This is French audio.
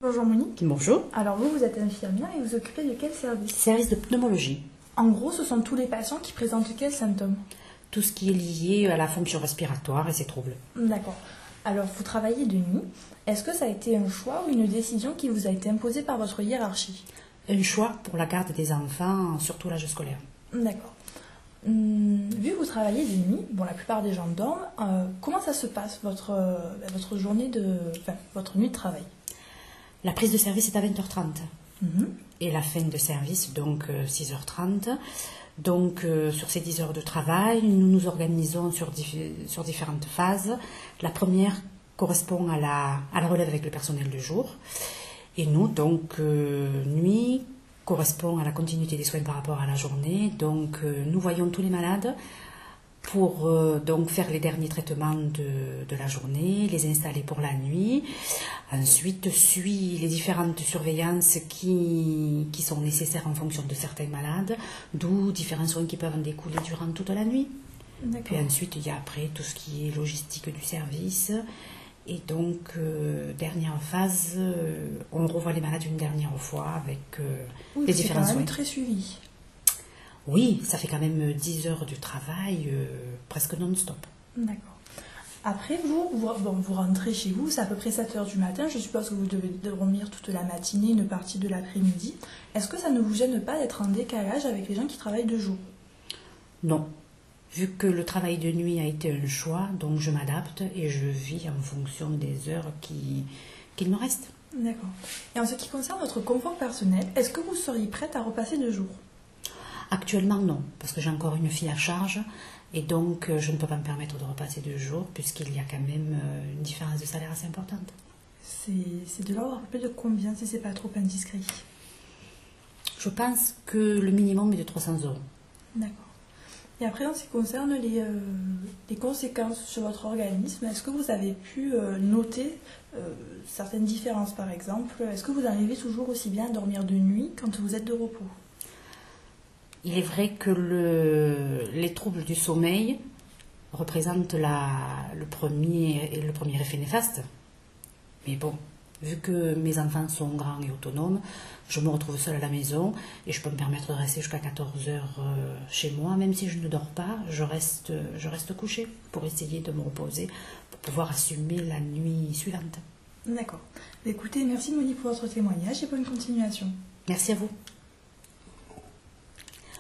Bonjour Monique. Bonjour. Alors vous êtes infirmière et vous occupez de quel service? Service de pneumologie. En gros, ce sont tous les patients qui présentent quels symptômes? Tout ce qui est lié à la fonction respiratoire et ses troubles. D'accord. Alors vous travaillez de nuit. Est-ce que ça a été un choix ou une décision qui vous a été imposée par votre hiérarchie? Un choix pour la garde des enfants, surtout l'âge scolaire. D'accord. Vu que vous travaillez de nuit, bon, la plupart des gens dorment, comment ça se passe votre votre nuit de travail? La prise de service est à 20h30 Mhm. et la fin de service, donc 6h30. Donc sur ces 10 heures de travail, nous nous organisons sur différentes phases. La première correspond à la relève avec le personnel du jour. Et nous, donc, nuit correspond à la continuité des soins par rapport à la journée. Donc nous voyons tous les malades pour donc faire les derniers traitements de la journée, les installer pour la nuit. Ensuite, suit les différentes surveillances qui sont nécessaires en fonction de certains malades, d'où différents soins qui peuvent en découler durant toute la nuit. Puis ensuite, il y a après tout ce qui est logistique du service. Et donc, dernière phase, on revoit les malades une dernière fois avec les différents soins. C'est quand même très suivi. Oui, ça fait quand même 10 heures de travail, presque non-stop. D'accord. Après, vous rentrez chez vous, c'est à peu près 7 heures du matin. Je suppose que vous devez dormir toute la matinée, une partie de l'après-midi. Est-ce que ça ne vous gêne pas d'être en décalage avec les gens qui travaillent de jour? Non. Vu que le travail de nuit a été un choix, donc je m'adapte et je vis en fonction des heures qu'il me reste. D'accord. Et en ce qui concerne votre confort personnel, est-ce que vous seriez prête à repasser de jour? Actuellement, non, parce que j'ai encore une fille à charge et donc je ne peux pas me permettre de repasser de jour puisqu'il y a quand même une différence de salaire assez importante. C'est de l'ordre à peu près de combien, si c'est pas trop indiscret? Je pense que le minimum est de 300 €. D'accord. Et après, en ce qui concerne les conséquences sur votre organisme, est-ce que vous avez pu noter certaines différences, par exemple? Est-ce que vous arrivez toujours aussi bien à dormir de nuit quand vous êtes de repos? Il est vrai que les troubles du sommeil représentent le premier effet néfaste. Mais bon, vu que mes enfants sont grands et autonomes, je me retrouve seule à la maison et je peux me permettre de rester jusqu'à 14 heures chez moi. Même si je ne dors pas, je reste couchée pour essayer de me reposer, pour pouvoir assumer la nuit suivante. D'accord. Écoutez, merci Monique pour votre témoignage et bonne continuation. Merci à vous.